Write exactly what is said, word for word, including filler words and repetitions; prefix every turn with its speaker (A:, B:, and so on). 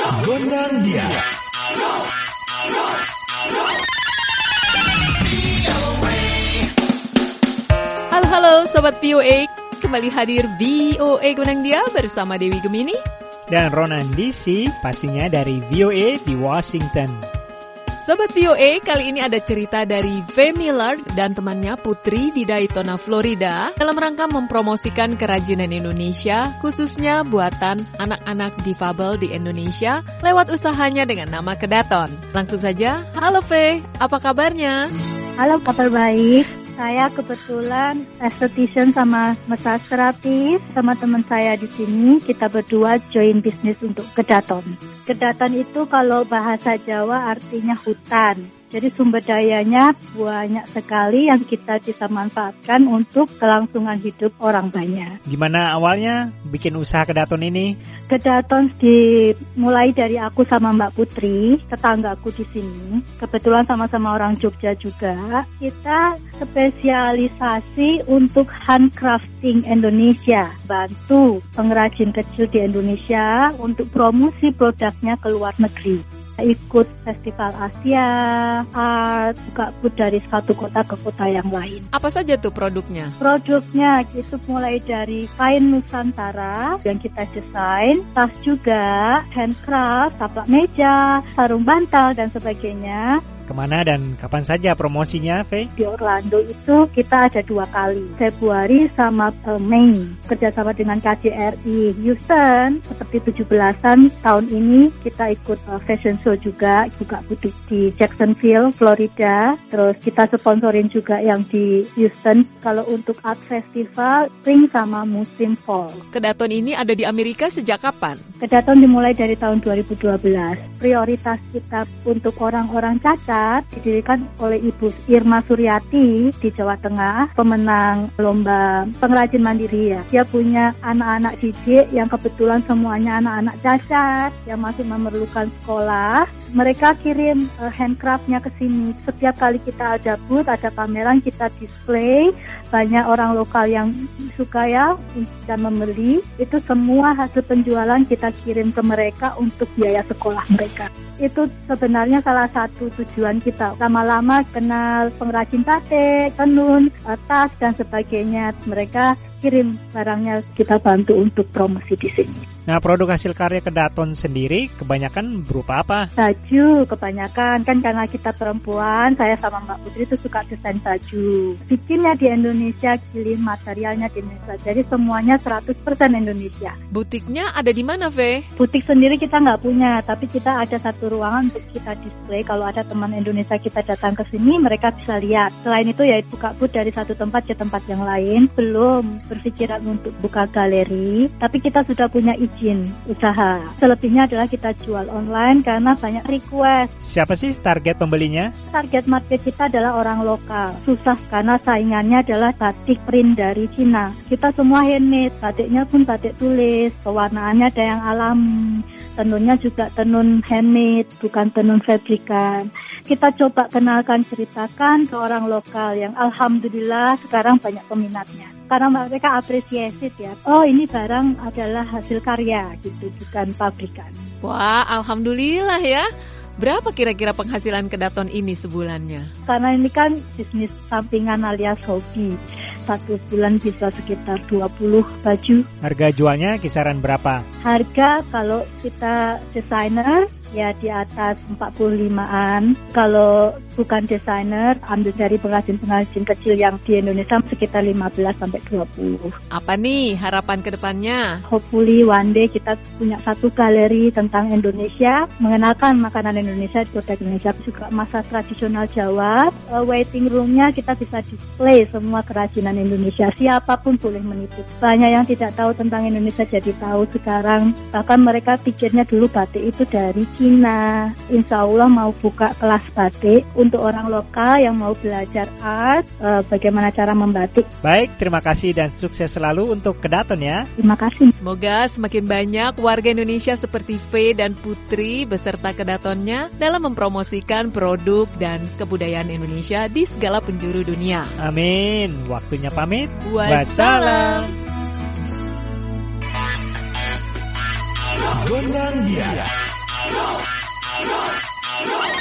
A: Gondang dia.
B: Halo halo Sobat V O A, kembali hadir V O A Gondang Dia bersama Dewi Gemini
C: dan Ronan D C, pastinya dari V O A di Washington.
B: Sobat V O A, kali ini ada cerita dari V. Miller dan temannya Putri di Daytona, Florida dalam rangka mempromosikan kerajinan Indonesia, khususnya buatan anak-anak difabel di Indonesia lewat usahanya dengan nama Kedaton. Langsung saja, halo V, apa kabarnya?
D: Halo, kabar baik. Saya kebetulan esthetician sama massage therapist sama teman saya di sini. Kita berdua join bisnis untuk Kedaton. Kedaton itu kalau bahasa Jawa artinya hutan. Jadi sumber dayanya banyak sekali yang kita bisa manfaatkan untuk kelangsungan hidup orang banyak.
C: Gimana awalnya bikin usaha Kedaton ini?
D: Kedaton dimulai dari aku sama Mbak Putri, tetanggaku di sini. Kebetulan sama-sama orang Jogja juga. Kita spesialisasi untuk handcrafting Indonesia. Bantu pengrajin kecil di Indonesia untuk promosi produknya ke luar negeri. Ikut festival Asia, art, buka booth dari satu kota ke kota yang lain.
B: Apa saja tuh produknya?
D: Produknya itu mulai dari kain Nusantara yang kita desain, tas juga, handcraft, taplak meja, sarung bantal, dan sebagainya.
C: Kemana dan kapan saja promosinya, Faye?
D: Di Orlando itu kita ada dua kali, Februari sama uh, Mei. Kerjasama dengan K J R I Houston, seperti tujuh belasan tahun ini kita ikut uh, fashion show juga, buka butik di Jacksonville, Florida. Terus kita sponsorin juga yang di Houston. Kalau untuk art festival, spring sama musim fall.
B: Kedaton ini ada di Amerika sejak kapan?
D: Kedaton dimulai dari tahun dua ribu dua belas. Prioritas kita untuk orang-orang cacat didirikan oleh Ibu Irma Suryati di Jawa Tengah, pemenang lomba pengrajin mandiri ya. Dia punya anak-anak didik yang kebetulan semuanya anak-anak cacat yang masih memerlukan sekolah. Mereka kirim uh, handcraftnya ke sini. Setiap kali kita ada booth, ada pameran, kita display. Banyak orang lokal yang suka ya dan membeli. Itu semua hasil penjualan kita kirim ke mereka untuk biaya sekolah mereka. Itu sebenarnya salah satu tujuan kita. Lama-lama kenal pengrajin batik, tenun, tas dan sebagainya. Mereka kirim barangnya, kita bantu untuk promosi di sini.
C: Nah, produk hasil karya Kedaton sendiri kebanyakan berupa apa?
D: Baju kebanyakan, kan karena kita perempuan, saya sama Mbak Putri itu suka desain baju. Bikinnya di Indonesia, kirim materialnya di Indonesia. Jadi semuanya seratus persen Indonesia.
B: Butiknya ada di mana, V?
D: Butik sendiri kita nggak punya, tapi kita ada satu ruangan untuk kita display. Kalau ada teman Indonesia kita datang ke sini, mereka bisa lihat. Selain itu ya buka booth dari satu tempat ke tempat yang lain. Belum berpikiran untuk buka galeri, tapi kita sudah punya izin usaha. Selebihnya adalah kita jual online karena banyak request.
C: Siapa sih target pembelinya?
D: Target market kita adalah orang lokal. Susah karena saingannya adalah batik print dari Cina. Kita semua handmade, batiknya pun batik tulis, pewarnaannya ada yang alami, tenunnya juga tenun handmade, bukan tenun fabrikan. Kita coba kenalkan, ceritakan ke orang lokal yang alhamdulillah sekarang banyak peminatnya. Karena mereka apresiasi ya, oh ini barang adalah hasil karya gitu, bukan pabrikan.
B: Wah, alhamdulillah ya. Berapa kira-kira penghasilan Kedaton ini sebulannya?
D: Karena ini kan bisnis sampingan alias hobi. Satu bulan bisa sekitar dua puluh baju.
C: Harga jualnya kisaran berapa?
D: Harga kalau kita desainer ya di atas empat puluh limaan. Kalau bukan desainer, ambil dari pengrajin-pengrajin kecil yang di Indonesia sekitar lima belas sampai dua puluh.
B: Apa nih harapan ke depannya?
D: Hopefully one day kita punya satu galeri tentang Indonesia, mengenalkan makanan Indonesia, produk Indonesia, juga masak tradisional Jawa. Uh, waiting room-nya kita bisa display semua kerajinan Indonesia. Siapapun boleh menipu. Banyak yang tidak tahu tentang Indonesia jadi tahu sekarang. Bahkan mereka pikirnya dulu batik itu dari Cina. Insya Allah mau buka kelas batik untuk orang lokal yang mau belajar art, uh, bagaimana cara membatik.
C: Baik, terima kasih dan sukses selalu untuk Kedaton ya.
D: Terima kasih.
B: Semoga semakin banyak warga Indonesia seperti V dan Putri beserta Kedatonnya dalam mempromosikan produk dan kebudayaan Indonesia di segala penjuru dunia.
C: Amin. Waktunya pamit.
B: Wassalam.
A: Gondang dia. Go! Go! Go!